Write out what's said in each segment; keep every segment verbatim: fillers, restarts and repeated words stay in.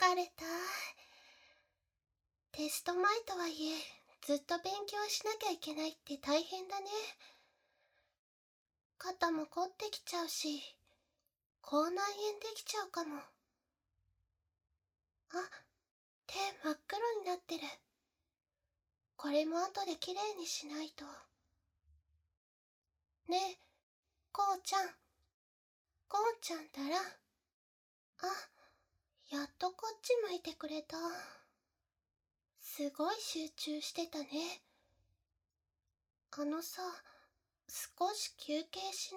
疲れた。テスト前とはいえ、ずっと勉強しなきゃいけないって大変だね。肩も凝ってきちゃうし、口内炎できちゃうかも。あ、手真っ黒になってる。これも後できれいにしないと。ねえ、こうちゃん。こうちゃんたら。あ、やっとこっち向いてくれた。すごい集中してたね。あのさ、少し休憩しない？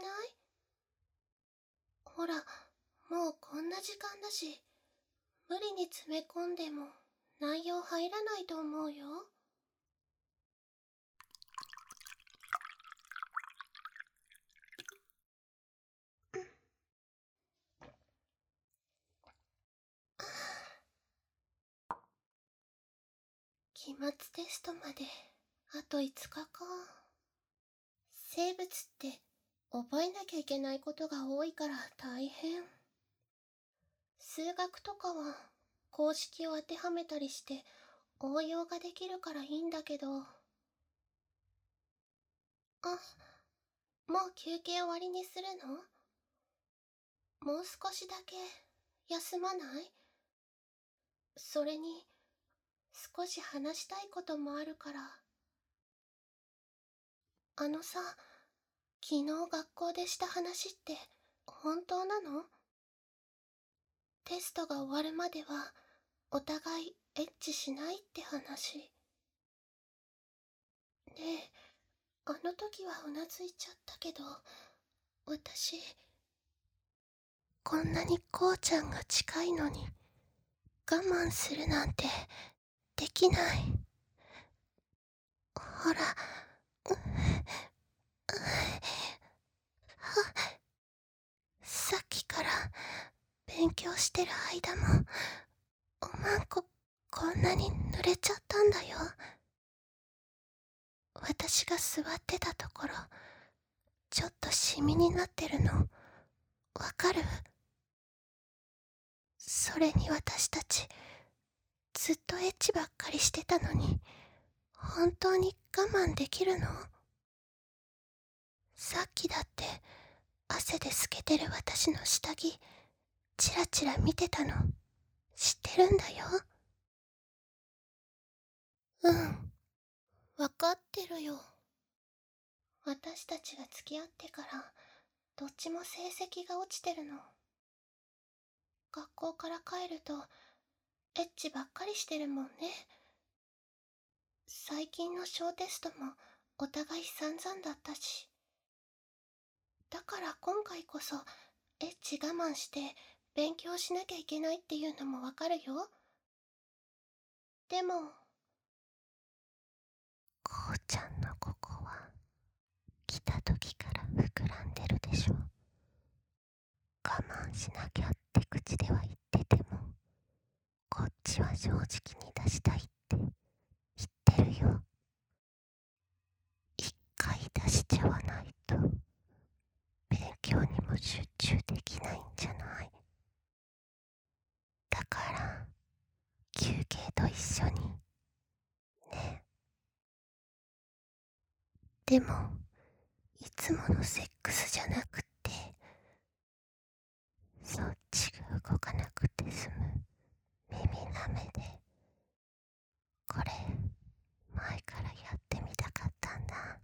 ほら、もうこんな時間だし、無理に詰め込んでも内容入らないと思うよ。期末テストまであといつかか。生物って覚えなきゃいけないことが多いから大変。数学とかは公式を当てはめたりして応用ができるからいいんだけど。あ、もう休憩終わりにするの？もう少しだけ休まない？それに少し話したいこともあるから。あのさ、昨日学校でした話って本当なの？テストが終わるまではお互いエッチしないって話。ねえ、あの時はうなずいちゃったけど、私、こんなにこうちゃんが近いのに我慢するなんてできない。ほら、うっさっきから勉強してる間もおまんここんなに濡れちゃったんだよ。私が座ってたところちょっとシミになってるのわかる？それに私たちずっとエッチばっかりしてたのに本当に我慢できるの？さっきだって汗で透けてる私の下着チラチラ見てたの知ってるんだよ。うん、わかってるよ。私たちが付き合ってからどっちも成績が落ちてるの。学校から帰るとエッチばっかりしてるもんね。最近の小テストもお互い散々だったし。だから今回こそエッチ我慢して勉強しなきゃいけないっていうのもわかるよ。でもこうちゃんのここは来た時から膨らんでるでしょ。我慢しなきゃって口では言っててもこっちは正直に出したいって言ってるよ。一回出しちゃわないと勉強にも集中できないんじゃない？だから休憩と一緒にね。でもいつものセックスじゃなくってそっちが動かなくて済む耳なめで、これ前からやってみたかったんだ。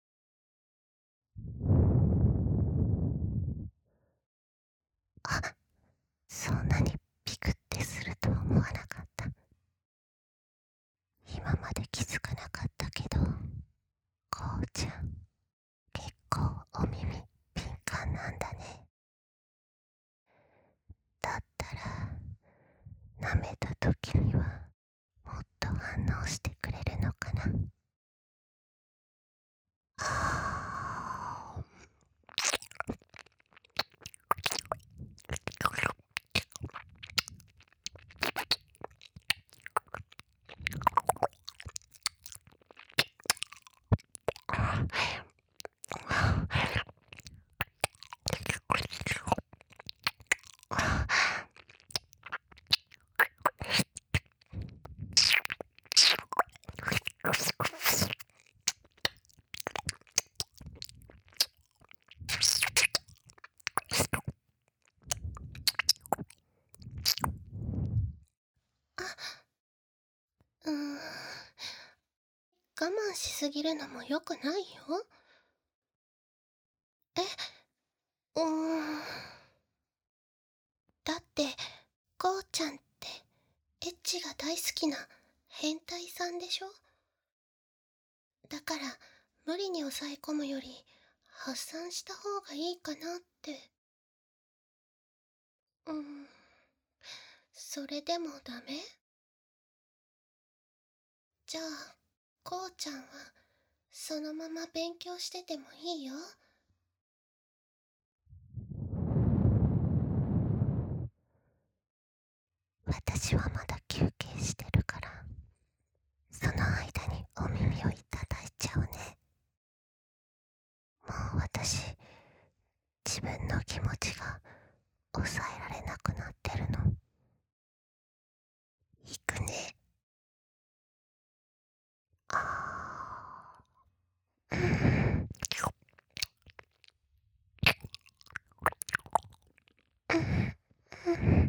あ、そんなにピクってするとは思わなかった。今まで気づかなかったけど、こうちゃん結構お耳敏感なんだね。だったら舐めた時にはもっと反応してくれるのかな。あ我慢しすぎるのも良くないよ。え、うーん。だって、こうちゃんってエッチが大好きな変態さんでしょ。だから無理に抑え込むより発散した方がいいかなって。うーん、それでもダメ？じゃあ、こうちゃんはそのまま勉強しててもいいよ。私はまだ休憩してるから、その間にお耳をいただいちゃうね。もう私、自分の気持ちが抑えられなくなってるの。いくね。あー。うんうん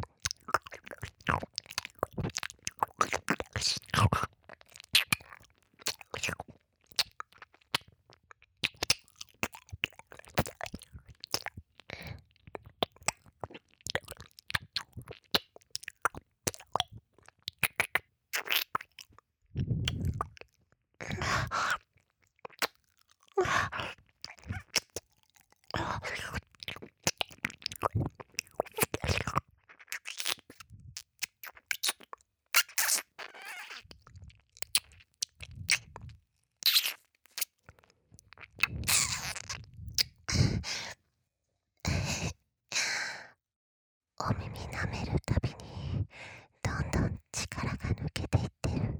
お耳舐めるたびにどんどん力が抜けていってる。も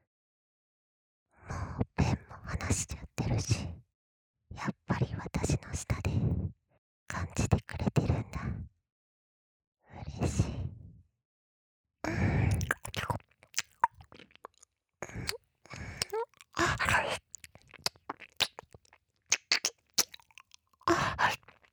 うペンも離しちゃってるし、やっぱり私の舌で感じてくれてるんだ。嬉しい。うん。ああ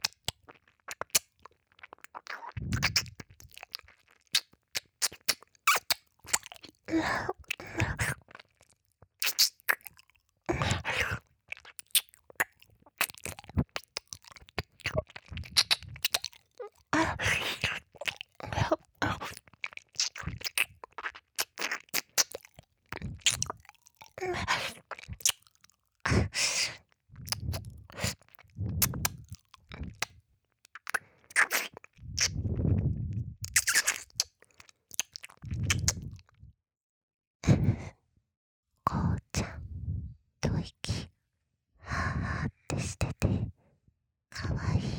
こうちゃん、吐息はーはーってしててかわいい。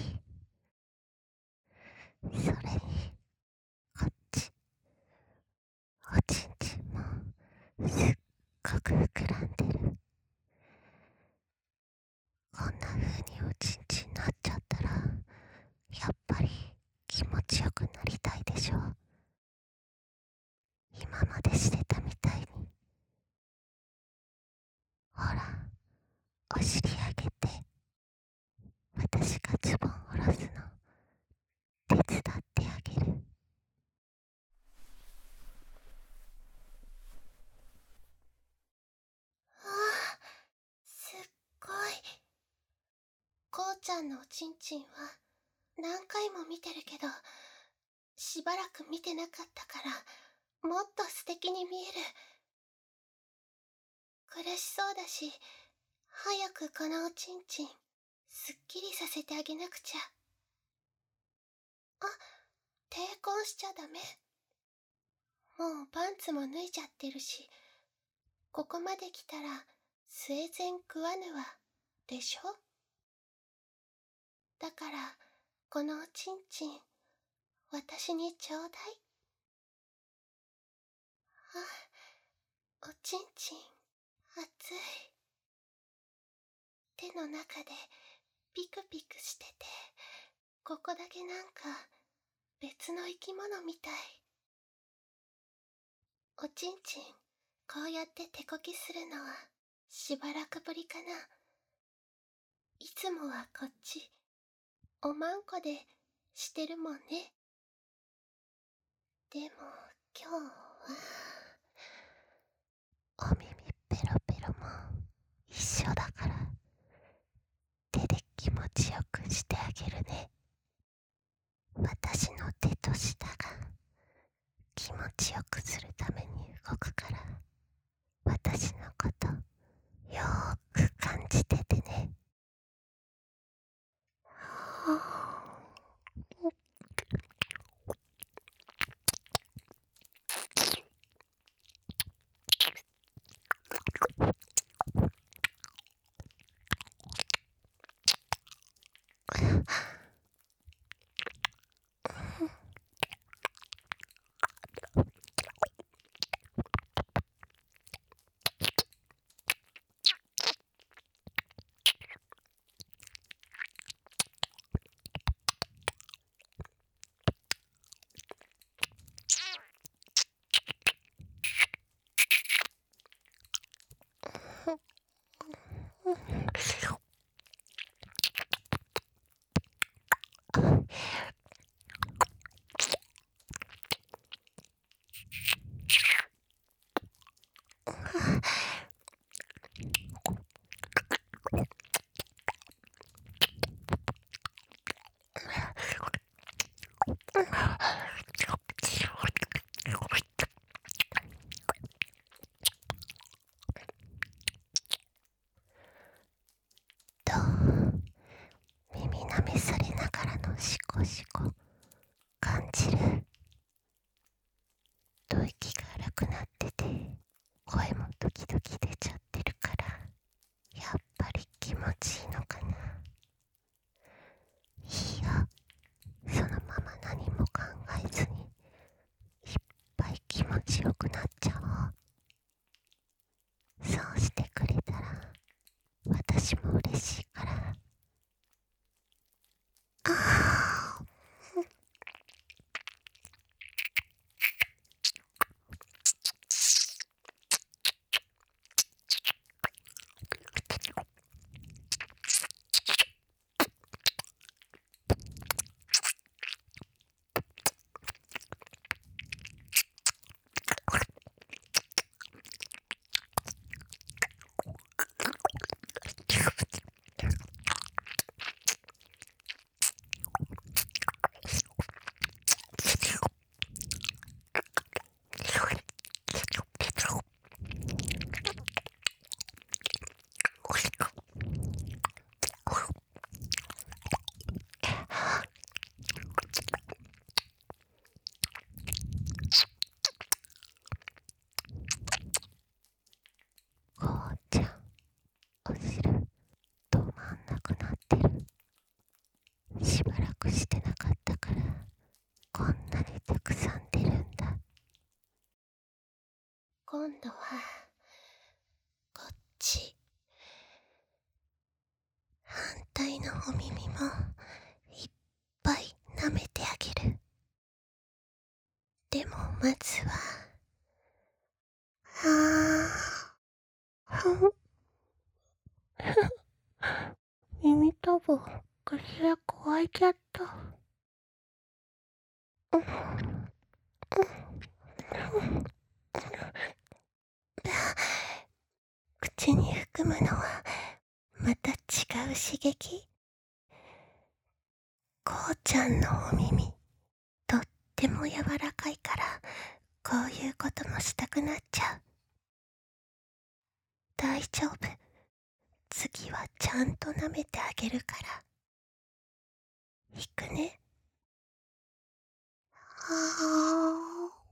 それにこっち、おちんちんもすっごく膨らんでる。こんな風におちんちんなっちゃったら、やっぱり気持ちよくなりたいでしょ。今までしてたみたいに。ほら、お尻上げて、私がズボン下ろすの手伝ってあげる。ああ、すっごい。こうちゃんのおちんちんは何回も見てるけど、しばらく見てなかったからもっと素敵に見える。苦しそうだし、早くこのおちんちんすっきりさせてあげなくちゃ。あ、抵抗しちゃダメ。もうパンツも脱いじゃってるし、ここまで来たら生前食わぬわでしょ。だからこのおちんちん私にちょうだい。あ、おちんちん熱い。手の中でピクピクしてて、ここだけなんか別の生き物みたい。おちんちんこうやって手こきするのはしばらくぶりかな。いつもはこっちおまんこでしてるもんね。でも今日はお耳ペロペロもくするために動くから、私のことよーく感じててね。はあと、耳なめされながらのシコシコ感じる。と息が荒くなってて、声も時々出ちゃってるから、やっぱり気持ちいいのかな。いいや、そのまま何も考えずにいっぱい気持ちよくなっちゃおう。そうしてくれたら私も嬉しいから。ああこうちゃん、お汁止まんなくなってる。しばらくしてなかったからこんなにたくさん出るんだ。今度はこっち、反対のお耳もいっぱい舐めてあげる。でもまずははあふん耳たぶ口が乾いちゃった。うんうん口に含むのはまた違う刺激。こうちゃんのお耳とっても柔らかいから、こういうこともしたくなっちゃう。大丈夫、次はちゃんと舐めてあげるから。いくね。はあ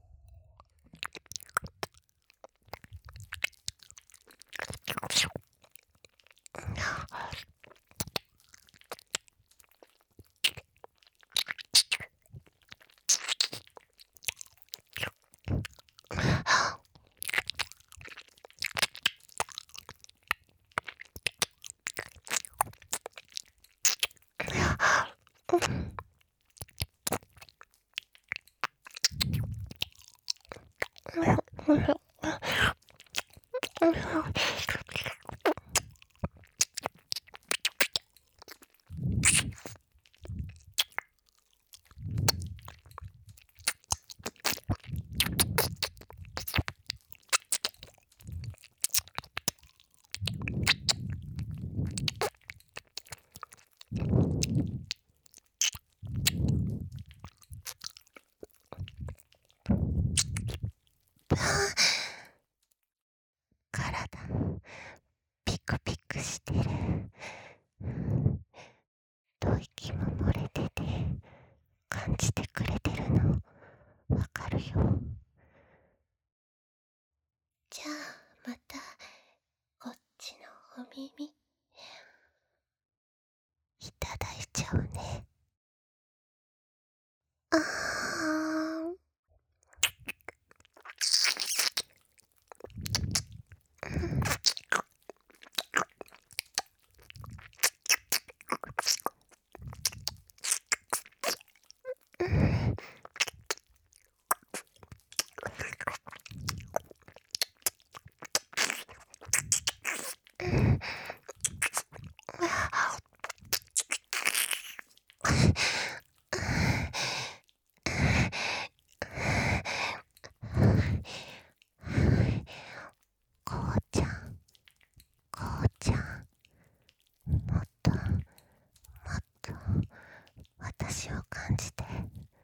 だ。ピクピクしてる。吐息も漏れてて感じてくれてるのわかるよ。じゃあまたこっちのお耳いただいちゃうね。あーこうちゃん、こうちゃん、もっともっと私を感じて。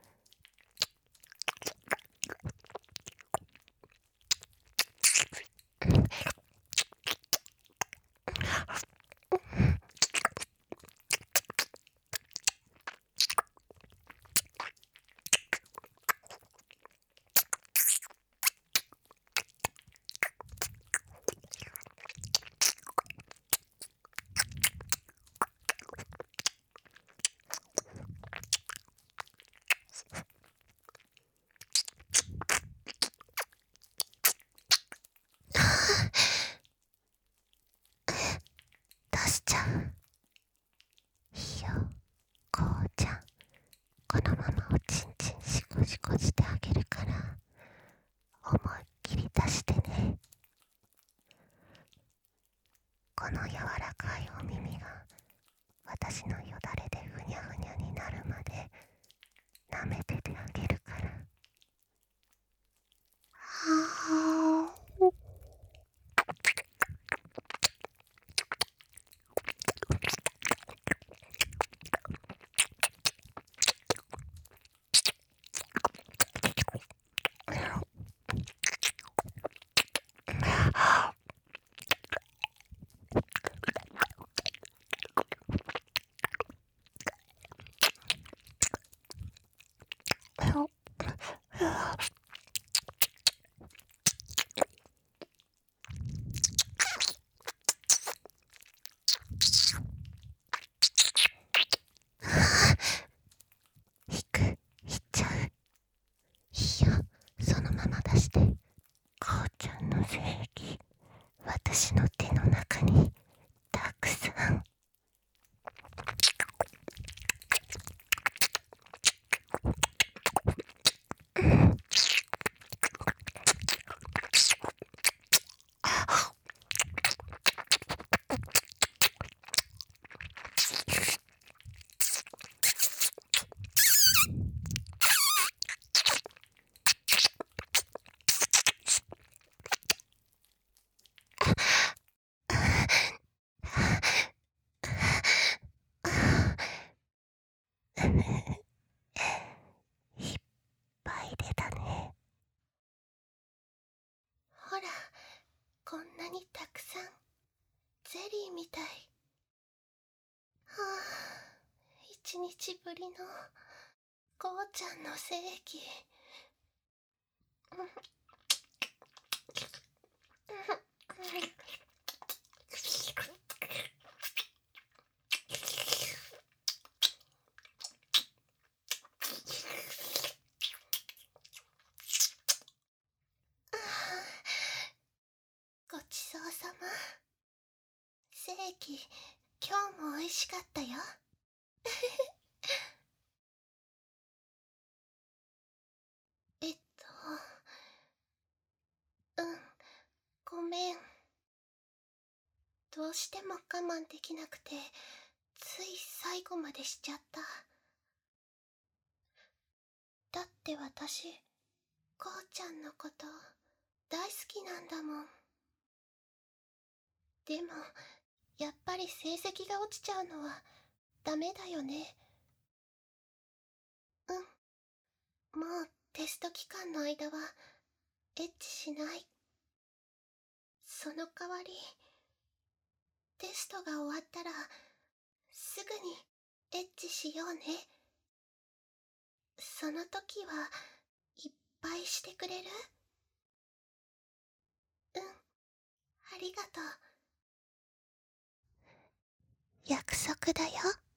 出しちゃう。いいよ、こうちゃん。このままおちんちんシコシコしてあげるから思いっきり出してね。この柔らかいお耳が私のよだれでふにゃふにゃになるまで舐めててあげるから。はー引く、引っちゃう。いいよ、そのまま出して。こうちゃんの精液私の手の中にたくさん。いっぱい出たね。ほら、こんなにたくさん。ゼリーみたい。はあ、一日ぶりのこうちゃんの精液。ごちそうさま。精液、今日も美味しかったよ。えっと、うん、ごめん。どうしても我慢できなくて、つい最後までしちゃった。だって私、こうちゃんのこと大好きなんだもん。でも、やっぱり成績が落ちちゃうのはダメだよね。うん、もうテスト期間の間はエッチしない。 その代わり、テストが終わったらすぐにエッチしようね。その時はいっぱいしてくれる？うん、ありがとう。約束だよ。